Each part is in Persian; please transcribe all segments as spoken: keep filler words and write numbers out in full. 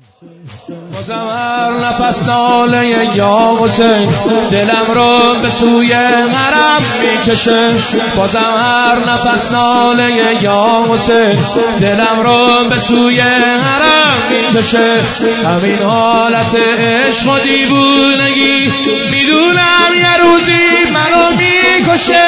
بازم هر نفس ناله یا حسین دلم رو به سوی حرم میکشه. بازم هر نفس ناله یا حسین دلم رو به سوی حرم میکشه. همین حالت عشق و دیوونگی میدونم یه روزی منو میکشه.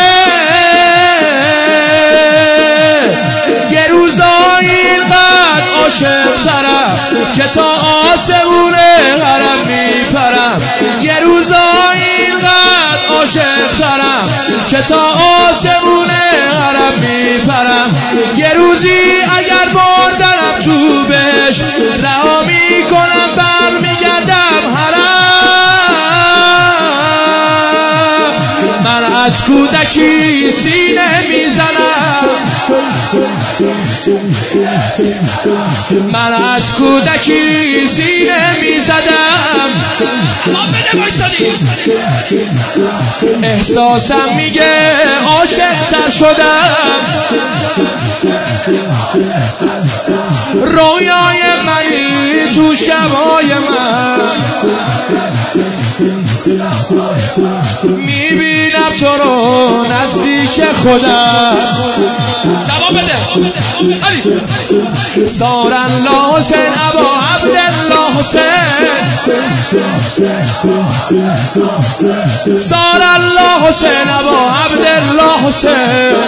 یه روزایی اینقدر عاشق ترم که تا آسمون حرم میپرم. یه روزایی اینقدر عاشق ترم که تا آسمون حرم میپرم. یه روزی اگر بردنم تو بهش رها میکنم برمیگردم حرم. من از کودکی سینه میزنم، من از کودکی سینه میزدم. احساسم میگه عاشق تر شدم. رویای منی تو شبای من، میبینم تو رو نزدیک خودم. جواب بده علی. صار الله حسین ابا عبدالله حسین، صار الله حسین ابا عبدالله حسین.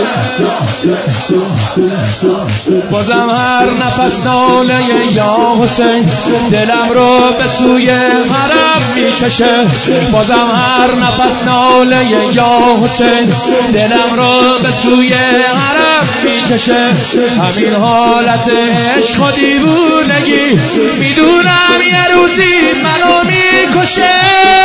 بازم هر نفس ناله یا حسین دلم رو به سوی حرم میکشه. بازم هر نفس ناله یا حسین دلم رو به سوی حرم میکشه. همین حالت عشق و دیوونگی میدونم یه روزی منو میکشه.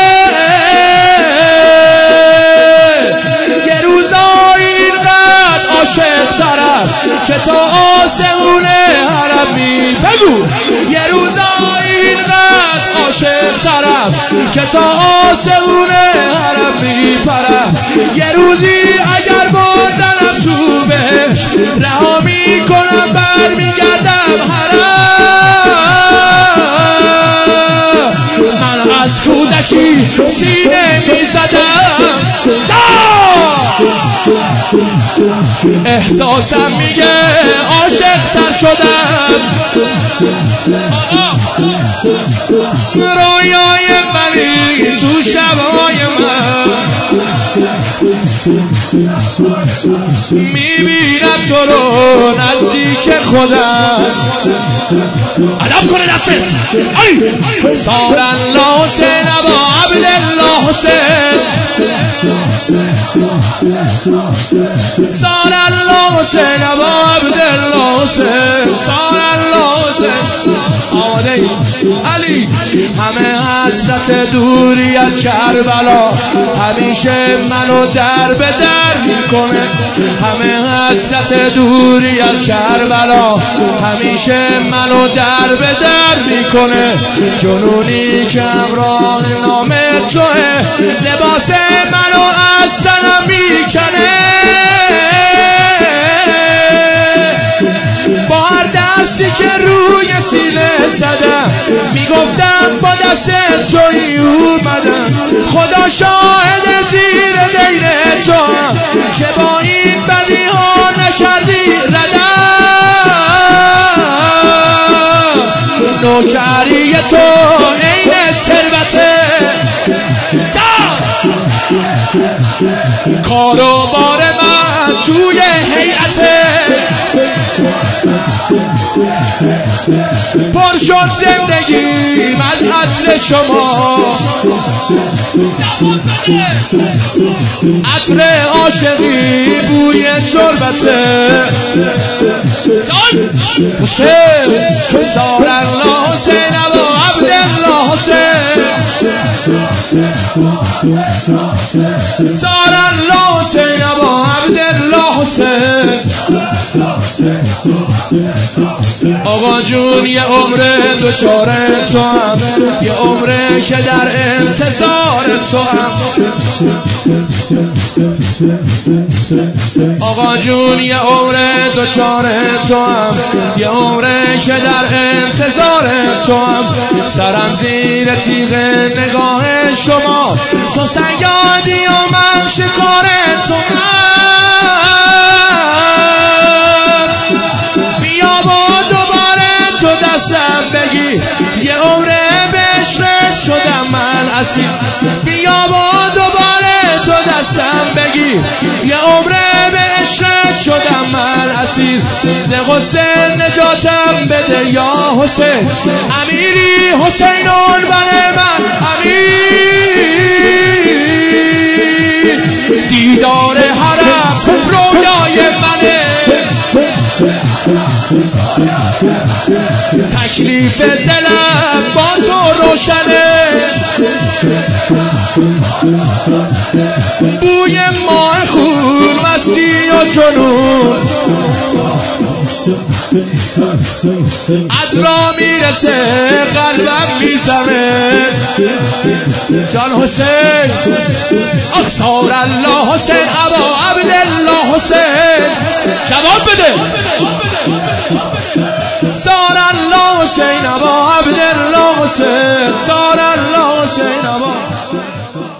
یه روزایی اینقدر عاشق ترم که تا آسمون حرم میپگو. یه روزایی اینقدر عاشق ترم که تا آسمون حرم میپرم. یه روزی اگر بردنم تو بهش رها میکنم برمیگردم حرم. من از کودکی سینه میزدم، احساسم میگه عاشق تر شدم. رویای منی تو شبای من، میبینم تو رو نزدیک خودم. علم کنه دستت. صار الله حسین ابا عبدالله حسین، صار الله حسین ابا عبدالله حسین، صار الله حسین. آماده ای علی؟ همه حسرت دوری از کربلا همیشه منو در به در میکنه. همه حسرت دوری از کربلا همیشه منو در به در میکنه. جنونی که همراه نام توه لباس منو از تنم میکنه. با هر دستی که روی سینه زدم میگفتم با دست تویی اومدم. خدا شاهد زیر دین تو که با این بدی ها نکردی ردم. نوکری تو عین ثروته، کار و بار من توی هیئته. پر شد زندگیم از عطر شما، عطر عاشقی بوی تربته. حسین صار الله حسین ابا عبدالله حسین، صار الله حسین ابا عبدالله حسین. آقا جون یه عمره دوچاره تو هم، یه عمره که در انتظار تو هم. آقا جون یه عمره دوچاره تو هم، یه عمره که در انتظار تو هم. سرم زیر تیغ نگاه شما، تو صیادی و من شکار تو هم. بیا با دوباره تو دستم بگی، یه عمره به عشقت شدم من اسیر. بیا با دوباره تو دستم بگی، یه عمره به عشقت شدم من اسیر. ز غصه نجاتم بده یا حسین، امیری حسینون بر من امیر. دیدار حرم رویای منه، تکلیف دلم با تو روشنه. بوی ماه خون مستی و جنون از را میرسه قلبم میزمه. جان حسین اخسار الله حسین، ابا عبدالله حسین. جواب بده. سار الله حسین ابا عبدالله حسین، سار الله حسین ابا